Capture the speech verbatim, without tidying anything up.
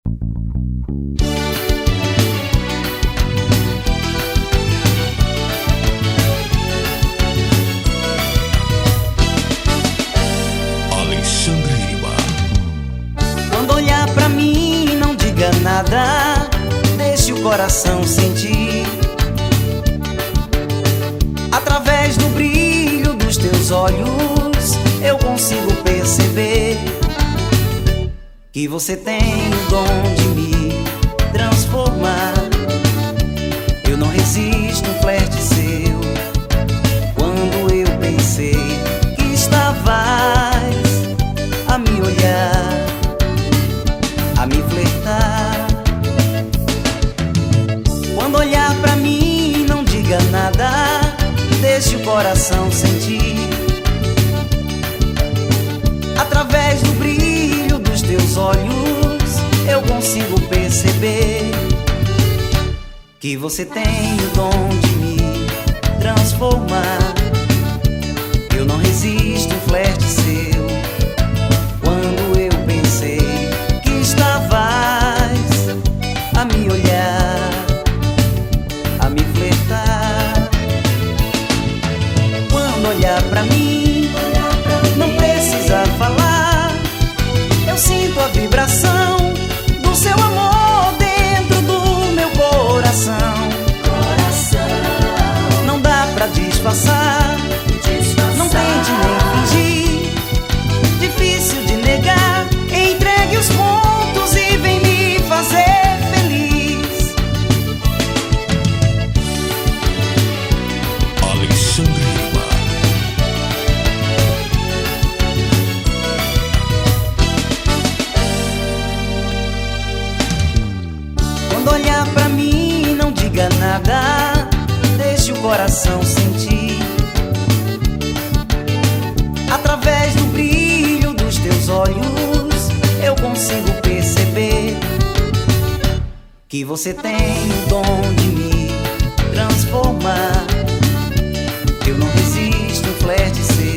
Nada, deixe o coração sentir. Através do brilho dos teus olhos eu consigo perceber que você tem o dom de me transformar. Eu não resisto a um flerte seu. Quando eu pensei que estavas a me olhar, a me flertar. Quando olhar pra mim, não diga nada, deixe o coração sentir. Através do brilho dos teus olhos eu consigo perceber que você tem o dom de me transformar. Eu não resisto a um flerte seu. Quando eu pensei que estavas a me olhar, a me flertar. Quando olhar pra mim, não precisa falar. Eu sinto a vibração do seu amor dentro do meu coração. Não dá pra disfarçar, não tente nem fingir. Difícil de negar, entregue os pontos e vem me fazer feliz. Alexandre Lima. Quando olhar pra mim, não diga nada, deixe o coração sentir. Através do brilho dos teus olhos eu consigo perceber que você tem o dom de me transformar. Eu não resisto a um flerte seu.